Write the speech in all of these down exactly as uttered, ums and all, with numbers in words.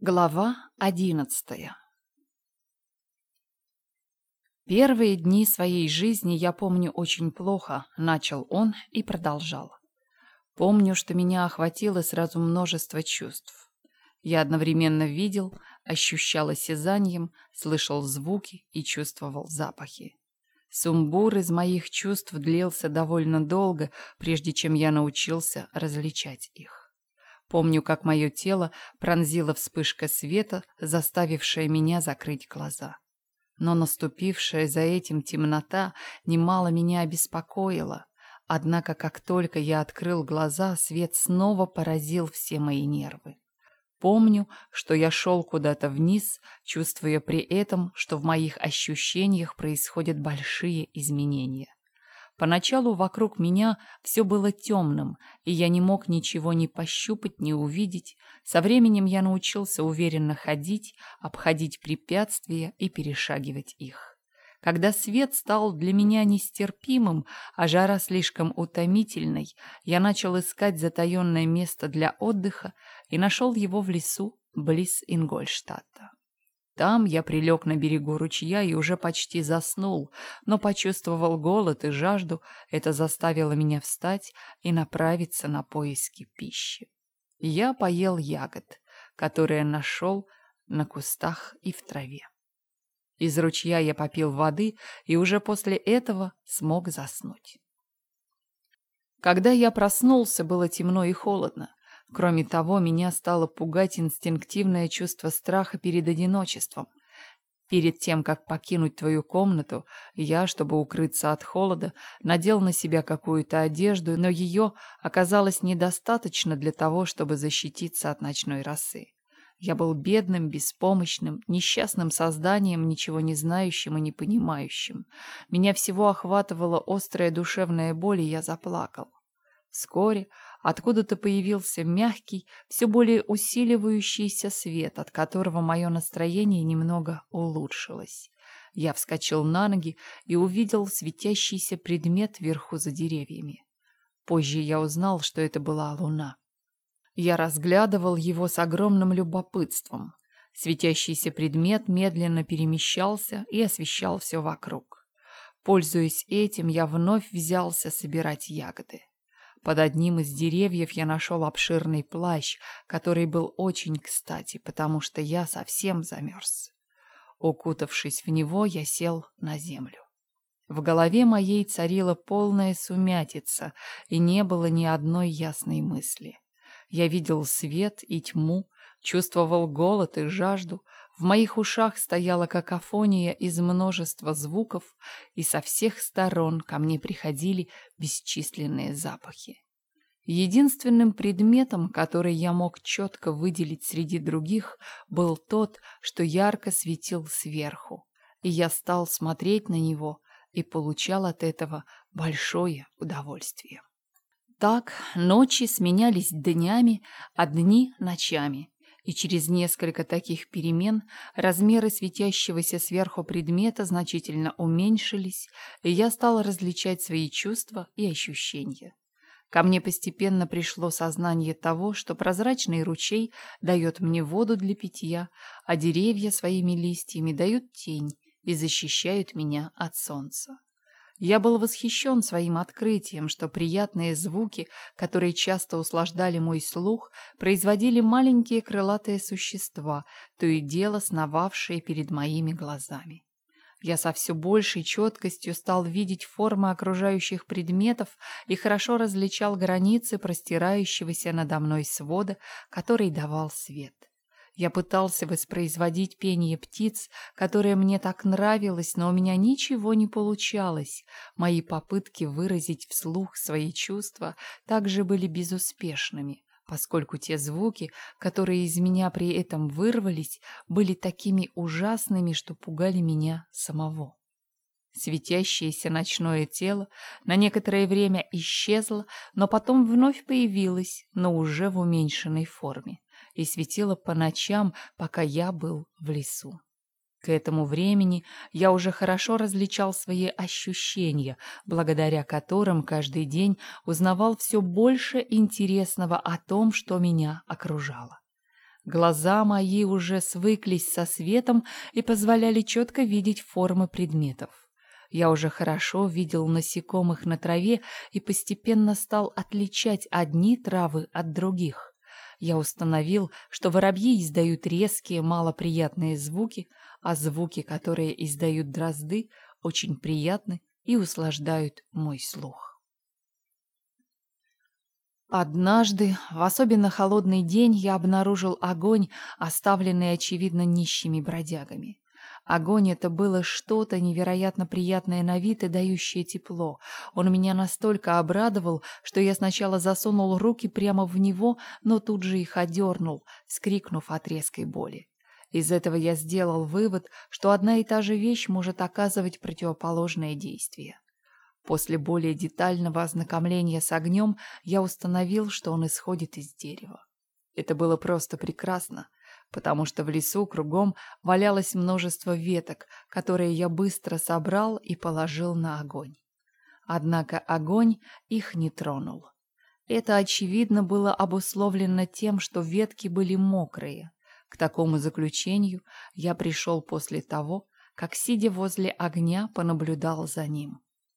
Глава одиннадцатая. Первые дни своей жизни я помню очень плохо, начал он и продолжал. Помню, что меня охватило сразу множество чувств. Я одновременно видел, ощущал осязанием, слышал звуки и чувствовал запахи. Сумбур из моих чувств длился довольно долго, прежде чем я научился различать их. Помню, как мое тело пронзила вспышка света, заставившая меня закрыть глаза. Но наступившая за этим темнота немало меня обеспокоила. Однако, как только я открыл глаза, свет снова поразил все мои нервы. Помню, что я шел куда-то вниз, чувствуя при этом, что в моих ощущениях происходят большие изменения. Поначалу вокруг меня все было темным, и я не мог ничего ни пощупать, ни увидеть. Со временем я научился уверенно ходить, обходить препятствия и перешагивать их. Когда свет стал для меня нестерпимым, а жара слишком утомительной, я начал искать затаенное место для отдыха и нашел его в лесу близ Ингольштадта. Там я прилег на берегу ручья и уже почти заснул, но почувствовал голод и жажду. Это заставило меня встать и направиться на поиски пищи. Я поел ягод, которые нашел на кустах и в траве. Из ручья я попил воды и уже после этого смог заснуть. Когда я проснулся, было темно и холодно. Кроме того, меня стало пугать инстинктивное чувство страха перед одиночеством. Перед тем, как покинуть твою комнату, я, чтобы укрыться от холода, надел на себя какую-то одежду, но ее оказалось недостаточно для того, чтобы защититься от ночной росы. Я был бедным, беспомощным, несчастным созданием, ничего не знающим и не понимающим. Меня всего охватывала острая душевная боль, и я заплакал. Вскоре откуда-то появился мягкий, все более усиливающийся свет, от которого мое настроение немного улучшилось. Я вскочил на ноги и увидел светящийся предмет вверху за деревьями. Позже я узнал, что это была луна. Я разглядывал его с огромным любопытством. Светящийся предмет медленно перемещался и освещал все вокруг. Пользуясь этим, я вновь взялся собирать ягоды. Под одним из деревьев я нашел обширный плащ, который был очень кстати, потому что я совсем замерз. Укутавшись в него, я сел на землю. В голове моей царила полная сумятица, и не было ни одной ясной мысли. Я видел свет и тьму, чувствовал голод и жажду. В моих ушах стояла какофония из множества звуков, и со всех сторон ко мне приходили бесчисленные запахи. Единственным предметом, который я мог четко выделить среди других, был тот, что ярко светил сверху, и я стал смотреть на него и получал от этого большое удовольствие. Так ночи сменялись днями, а дни — ночами. И через несколько таких перемен размеры светящегося сверху предмета значительно уменьшились, и я стал различать свои чувства и ощущения. Ко мне постепенно пришло сознание того, что прозрачный ручей дает мне воду для питья, а деревья своими листьями дают тень и защищают меня от солнца. Я был восхищен своим открытием, что приятные звуки, которые часто услаждали мой слух, производили маленькие крылатые существа, то и дело сновавшие перед моими глазами. Я со все большей четкостью стал видеть формы окружающих предметов и хорошо различал границы простирающегося надо мной свода, который давал свет. Я пытался воспроизводить пение птиц, которое мне так нравилось, но у меня ничего не получалось. Мои попытки выразить вслух свои чувства также были безуспешными, поскольку те звуки, которые из меня при этом вырвались, были такими ужасными, что пугали меня самого. Светящееся ночное тело на некоторое время исчезло, но потом вновь появилось, но уже в уменьшенной форме, и светило по ночам, пока я был в лесу. К этому времени я уже хорошо различал свои ощущения, благодаря которым каждый день узнавал все больше интересного о том, что меня окружало. Глаза мои уже свыклись со светом и позволяли четко видеть формы предметов. Я уже хорошо видел насекомых на траве и постепенно стал отличать одни травы от других. Я установил, что воробьи издают резкие, малоприятные звуки, а звуки, которые издают дрозды, очень приятны и услаждают мой слух. Однажды, в особенно холодный день, я обнаружил огонь, оставленный, очевидно, нищими бродягами. Огонь — это было что-то невероятно приятное на вид и дающее тепло. Он меня настолько обрадовал, что я сначала засунул руки прямо в него, но тут же их одернул, вскрикнув от резкой боли. Из этого я сделал вывод, что одна и та же вещь может оказывать противоположное действие. После более детального ознакомления с огнем я установил, что он исходит из дерева. Это было просто прекрасно, потому что в лесу кругом валялось множество веток, которые я быстро собрал и положил на огонь. Однако огонь их не тронул. Это, очевидно, было обусловлено тем, что ветки были мокрые. К такому заключению я пришел после того, как, сидя возле огня, понаблюдал за ним.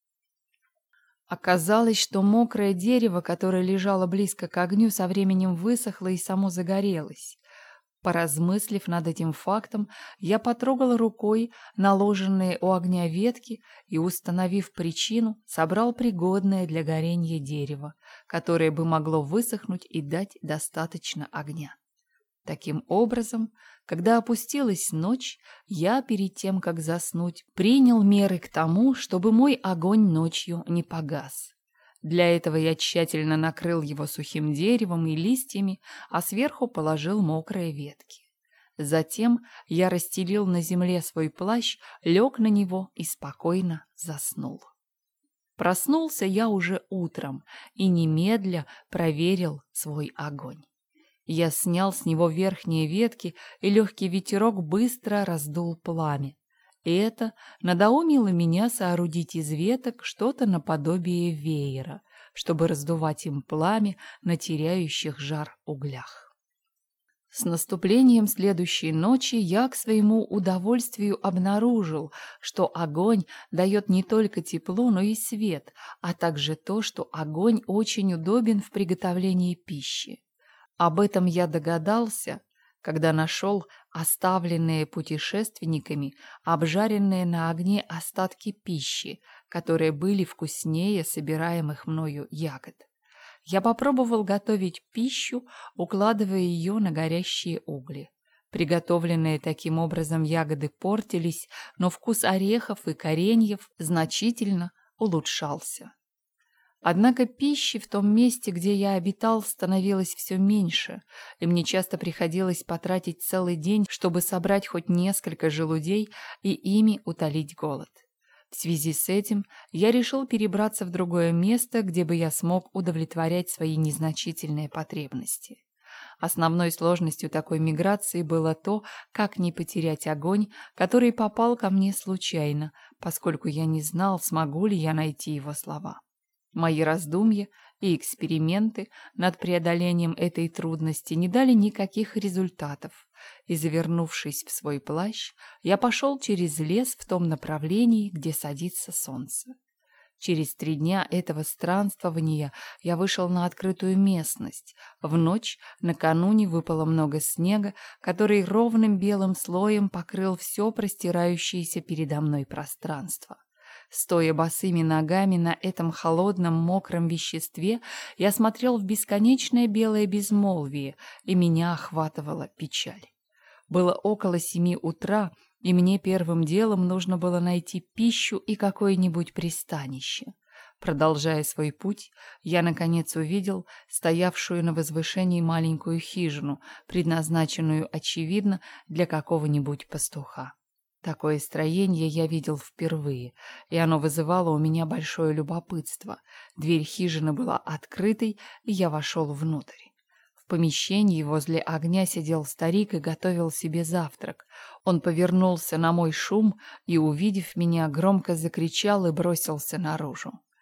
Оказалось, что мокрое дерево, которое лежало близко к огню, со временем высохло и само загорелось. Поразмыслив над этим фактом, я потрогал рукой наложенные у огня ветки и, установив причину, собрал пригодное для горения дерево, которое бы могло высохнуть и дать достаточно огня. Таким образом, когда опустилась ночь, я перед тем, как заснуть, принял меры к тому, чтобы мой огонь ночью не погас. Для этого я тщательно накрыл его сухим деревом и листьями, а сверху положил мокрые ветки. Затем я расстелил на земле свой плащ, лег на него и спокойно заснул. Проснулся я уже утром и немедля проверил свой огонь. Я снял с него верхние ветки, и легкий ветерок быстро раздул пламя. И это надоумило меня соорудить из веток что-то наподобие веера, чтобы раздувать им пламя на теряющих жар углях. С наступлением следующей ночи я к своему удовольствию обнаружил, что огонь дает не только тепло, но и свет, а также то, что огонь очень удобен в приготовлении пищи. Об этом я догадался, когда нашел оставленные путешественниками обжаренные на огне остатки пищи, которые были вкуснее собираемых мною ягод. Я попробовал готовить пищу, укладывая ее на горящие угли. Приготовленные таким образом ягоды портились, но вкус орехов и кореньев значительно улучшался. Однако пищи в том месте, где я обитал, становилось все меньше, и мне часто приходилось потратить целый день, чтобы собрать хоть несколько желудей и ими утолить голод. В связи с этим я решил перебраться в другое место, где бы я смог удовлетворять свои незначительные потребности. Основной сложностью такой миграции было то, как не потерять огонь, который попал ко мне случайно, поскольку я не знал, смогу ли я найти его слова. Мои раздумья и эксперименты над преодолением этой трудности не дали никаких результатов, и, завернувшись в свой плащ, я пошел через лес в том направлении, где садится солнце. Через три дня этого странствования я вышел на открытую местность. В ночь накануне выпало много снега, который ровным белым слоем покрыл все простирающееся передо мной пространство. Стоя босыми ногами на этом холодном мокром веществе, я смотрел в бесконечное белое безмолвие, и меня охватывала печаль. Было около семи утра, и мне первым делом нужно было найти пищу и какое-нибудь пристанище. Продолжая свой путь, я, наконец, увидел стоявшую на возвышении маленькую хижину, предназначенную, очевидно, для какого-нибудь пастуха. Такое строение я видел впервые, и оно вызывало у меня большое любопытство. Дверь хижины была открытой, и я вошел внутрь. В помещении возле огня сидел старик и готовил себе завтрак. Он повернулся на мой шум и, увидев меня, громко закричал и бросился наружу.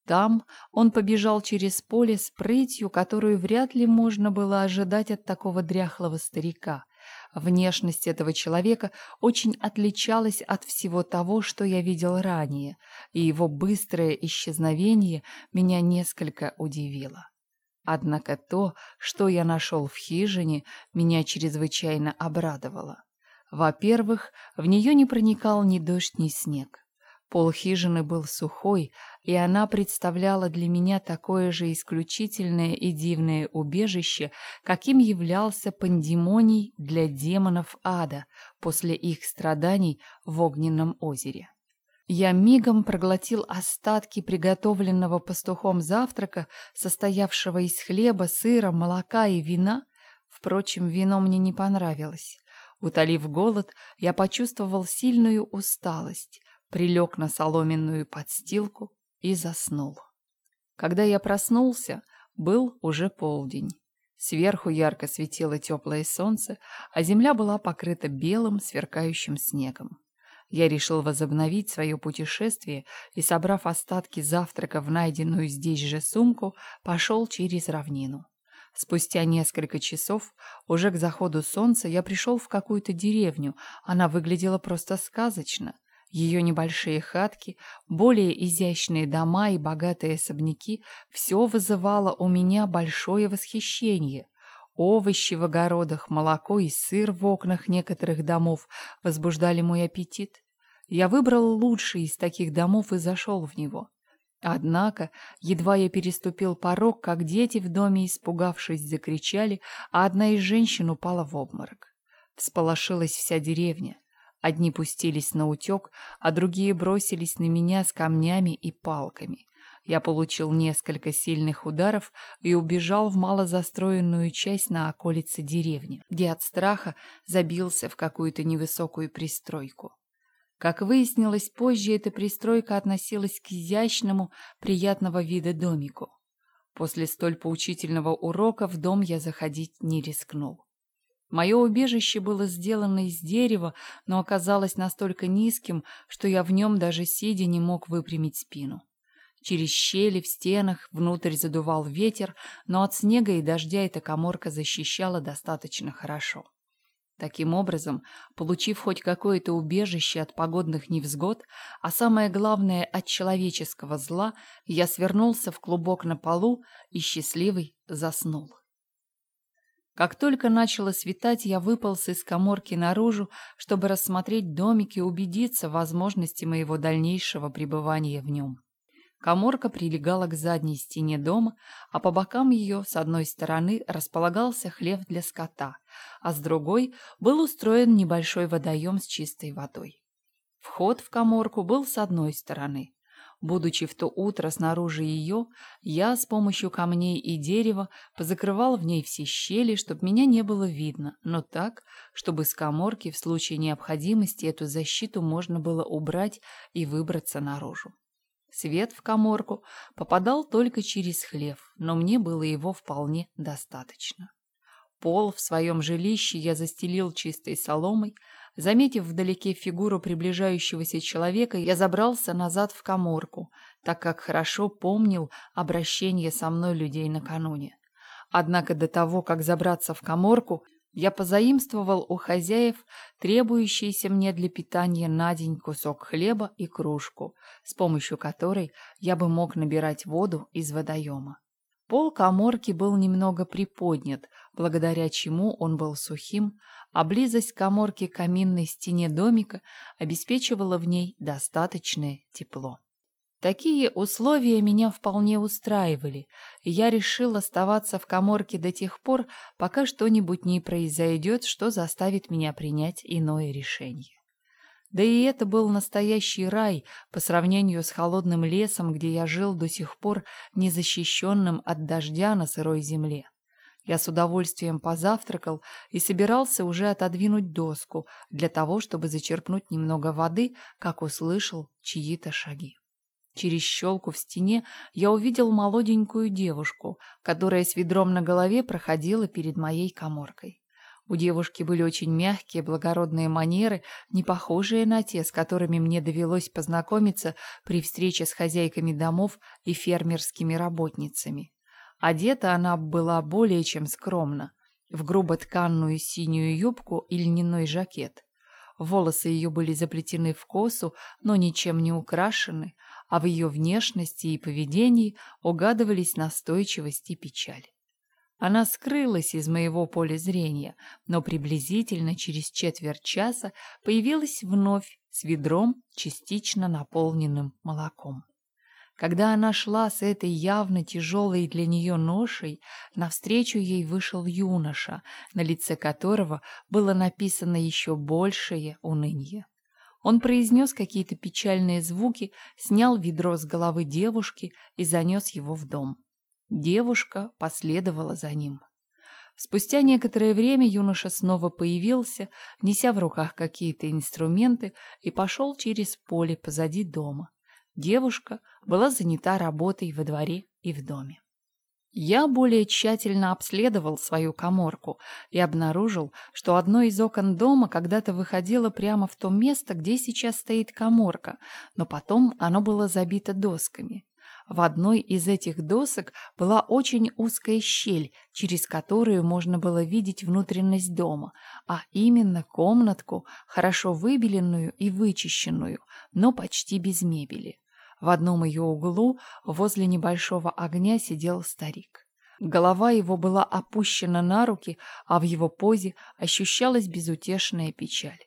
Там он побежал через поле с прытью, которую вряд ли можно было ожидать от такого дряхлого старика. Внешность этого человека очень отличалась от всего того, что я видел ранее, и его быстрое исчезновение меня несколько удивило. Однако то, что я нашел в хижине, меня чрезвычайно обрадовало. Во-первых, в нее не проникал ни дождь, ни снег. Пол хижины был сухой, и она представляла для меня такое же исключительное и дивное убежище, каким являлся пандемоний для демонов ада после их страданий в огненном озере. Я мигом проглотил остатки приготовленного пастухом завтрака, состоявшего из хлеба, сыра, молока и вина. Впрочем, вино мне не понравилось. Утолив голод, я почувствовал сильную усталость, прилег на соломенную подстилку и заснул. Когда я проснулся, был уже полдень. Сверху ярко светило теплое солнце, а земля была покрыта белым сверкающим снегом. Я решил возобновить свое путешествие и, собрав остатки завтрака в найденную здесь же сумку, пошел через равнину. Спустя несколько часов, уже к заходу солнца, я пришел в какую-то деревню. Она выглядела просто сказочно. Ее небольшие хатки, более изящные дома и богатые особняки – все вызывало у меня большое восхищение. Овощи в огородах, молоко и сыр в окнах некоторых домов возбуждали мой аппетит. Я выбрал лучший из таких домов и зашел в него. Однако, едва я переступил порог, как дети в доме, испугавшись, закричали, а одна из женщин упала в обморок. Всполошилась вся деревня. Одни пустились на утек, а другие бросились на меня с камнями и палками. Я получил несколько сильных ударов и убежал в малозастроенную часть на околице деревни, где от страха забился в какую-то невысокую пристройку. Как выяснилось позже, эта пристройка относилась к изящному, приятного вида домику. После столь поучительного урока в дом я заходить не рискнул. Мое убежище было сделано из дерева, но оказалось настолько низким, что я в нем даже сидя не мог выпрямить спину. Через щели в стенах внутрь задувал ветер, но от снега и дождя эта каморка защищала достаточно хорошо. Таким образом, получив хоть какое-то убежище от погодных невзгод, а самое главное от человеческого зла, я свернулся в клубок на полу и счастливый заснул. Как только начало светать, я выполз из каморки наружу, чтобы рассмотреть домик и убедиться в возможности моего дальнейшего пребывания в нем. Каморка прилегала к задней стене дома, а по бокам ее с одной стороны располагался хлев для скота, а с другой был устроен небольшой водоем с чистой водой. Вход в каморку был с одной стороны. Будучи в то утро снаружи ее, я с помощью камней и дерева позакрывал в ней все щели, чтобы меня не было видно, но так, чтобы с каморки в случае необходимости эту защиту можно было убрать и выбраться наружу. Свет в каморку попадал только через хлев, но мне было его вполне достаточно. Пол в своем жилище я застелил чистой соломой. Заметив вдалеке фигуру приближающегося человека, я забрался назад в каморку, так как хорошо помнил обращение со мной людей накануне. Однако до того, как забраться в каморку, я позаимствовал у хозяев требующийся мне для питания на день кусок хлеба и кружку, с помощью которой я бы мог набирать воду из водоема. Пол каморки был немного приподнят, благодаря чему он был сухим, а близость каморки к каминной стене домика обеспечивала в ней достаточное тепло. Такие условия меня вполне устраивали, и я решил оставаться в каморке до тех пор, пока что-нибудь не произойдет, что заставит меня принять иное решение. Да и это был настоящий рай по сравнению с холодным лесом, где я жил до сих пор незащищенным от дождя на сырой земле. Я с удовольствием позавтракал и собирался уже отодвинуть доску для того, чтобы зачерпнуть немного воды, как услышал чьи-то шаги. Через щелку в стене я увидел молоденькую девушку, которая с ведром на голове проходила перед моей каморкой. У девушки были очень мягкие, благородные манеры, не похожие на те, с которыми мне довелось познакомиться при встрече с хозяйками домов и фермерскими работницами. Одета она была более чем скромно, в грубо-тканную синюю юбку и льняной жакет. Волосы ее были заплетены в косу, но ничем не украшены, а в ее внешности и поведении угадывались настойчивость и печаль. Она скрылась из моего поля зрения, но приблизительно через четверть часа появилась вновь с ведром, частично наполненным молоком. Когда она шла с этой явно тяжелой для нее ношей, навстречу ей вышел юноша, на лице которого было написано еще большее уныние. Он произнес какие-то печальные звуки, снял ведро с головы девушки и занес его в дом. Девушка последовала за ним. Спустя некоторое время юноша снова появился, неся в руках какие-то инструменты, и пошел через поле позади дома. Девушка была занята работой во дворе и в доме. Я более тщательно обследовал свою каморку и обнаружил, что одно из окон дома когда-то выходило прямо в то место, где сейчас стоит каморка, но потом оно было забито досками. В одной из этих досок была очень узкая щель, через которую можно было видеть внутренность дома, а именно комнатку, хорошо выбеленную и вычищенную, но почти без мебели. В одном ее углу возле небольшого огня сидел старик. Голова его была опущена на руки, а в его позе ощущалась безутешная печаль.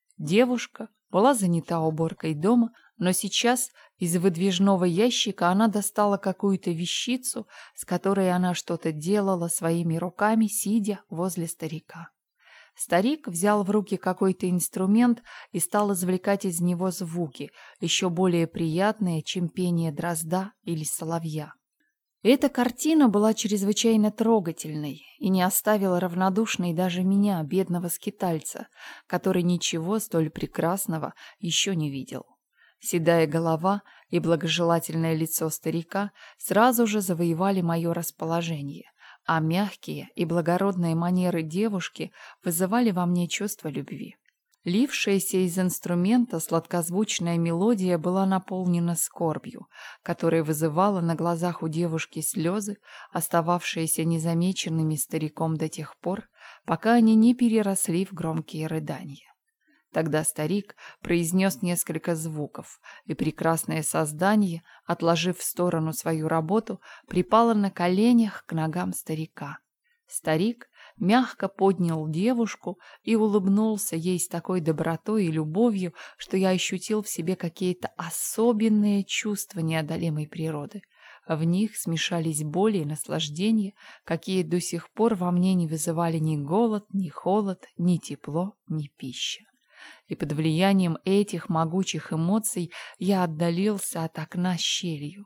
Девушка была занята уборкой дома, но сейчас из выдвижного ящика она достала какую-то вещицу, с которой она что-то делала своими руками, сидя возле старика. Старик взял в руки какой-то инструмент и стал извлекать из него звуки, еще более приятные, чем пение дрозда или соловья. Эта картина была чрезвычайно трогательной и не оставила равнодушной даже меня, бедного скитальца, который ничего столь прекрасного еще не видел. Седая голова и благожелательное лицо старика сразу же завоевали мое расположение, а мягкие и благородные манеры девушки вызывали во мне чувство любви. Лившаяся из инструмента сладкозвучная мелодия была наполнена скорбью, которая вызывала на глазах у девушки слезы, остававшиеся незамеченными стариком до тех пор, пока они не переросли в громкие рыдания. Тогда старик произнес несколько звуков, и прекрасное создание, отложив в сторону свою работу, припало на коленях к ногам старика. Старик мягко поднял девушку и улыбнулся ей с такой добротой и любовью, что я ощутил в себе какие-то особенные чувства неодолимой природы. В них смешались боль и наслаждение, какие до сих пор во мне не вызывали ни голод, ни холод, ни тепло, ни пища. И под влиянием этих могучих эмоций я отдалился от окна щелью.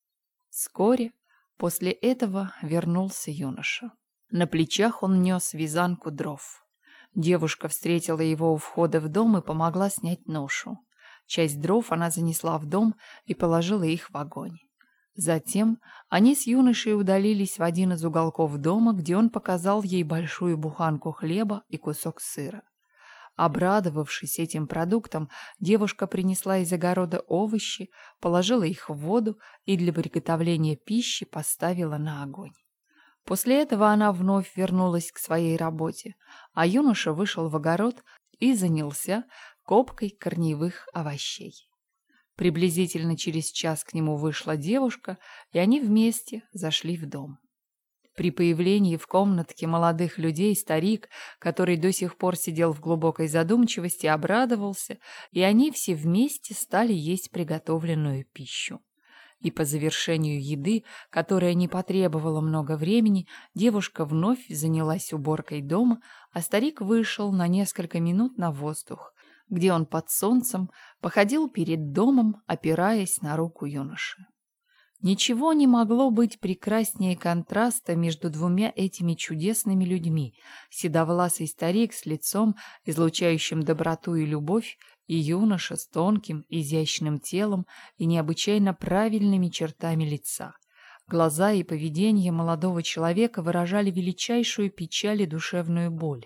Вскоре после этого вернулся юноша. На плечах он нес вязанку дров. Девушка встретила его у входа в дом и помогла снять ношу. Часть дров она занесла в дом и положила их в огонь. Затем они с юношей удалились в один из уголков дома, где он показал ей большую буханку хлеба и кусок сыра. Обрадовавшись этим продуктом, девушка принесла из огорода овощи, положила их в воду и для приготовления пищи поставила на огонь. После этого она вновь вернулась к своей работе, а юноша вышел в огород и занялся копкой корневых овощей. Приблизительно через час к нему вышла девушка, и они вместе зашли в дом. При появлении в комнатке молодых людей старик, который до сих пор сидел в глубокой задумчивости, обрадовался, и они все вместе стали есть приготовленную пищу. И по завершению еды, которая не потребовала много времени, девушка вновь занялась уборкой дома, а старик вышел на несколько минут на воздух, где он под солнцем походил перед домом, опираясь на руку юноши. Ничего не могло быть прекраснее контраста между двумя этими чудесными людьми: седовласый старик с лицом, излучающим доброту и любовь, и юноша с тонким, изящным телом и необычайно правильными чертами лица. Глаза и поведение молодого человека выражали величайшую печаль и душевную боль.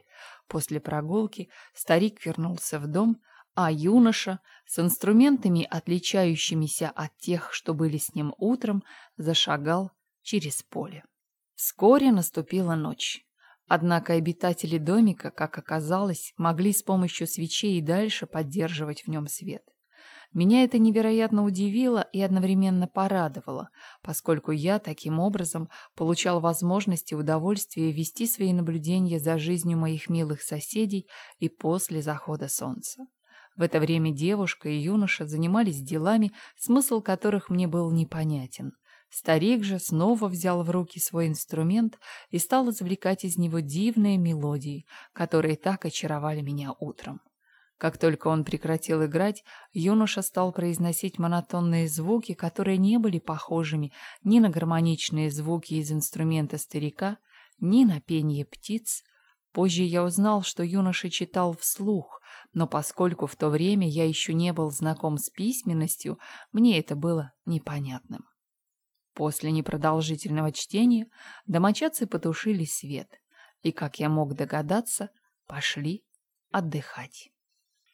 После прогулки старик вернулся в дом, а юноша с инструментами, отличающимися от тех, что были с ним утром, зашагал через поле. Вскоре наступила ночь. Однако обитатели домика, как оказалось, могли с помощью свечей и дальше поддерживать в нем свет. Меня это невероятно удивило и одновременно порадовало, поскольку я таким образом получал возможность и удовольствие вести свои наблюдения за жизнью моих милых соседей и после захода солнца. В это время девушка и юноша занимались делами, смысл которых мне был непонятен. Старик же снова взял в руки свой инструмент и стал извлекать из него дивные мелодии, которые так очаровали меня утром. Как только он прекратил играть, юноша стал произносить монотонные звуки, которые не были похожими ни на гармоничные звуки из инструмента старика, ни на пение птиц. Позже я узнал, что юноша читал вслух, но поскольку в то время я еще не был знаком с письменностью, мне это было непонятным. После непродолжительного чтения домочадцы потушили свет и, как я мог догадаться, пошли отдыхать.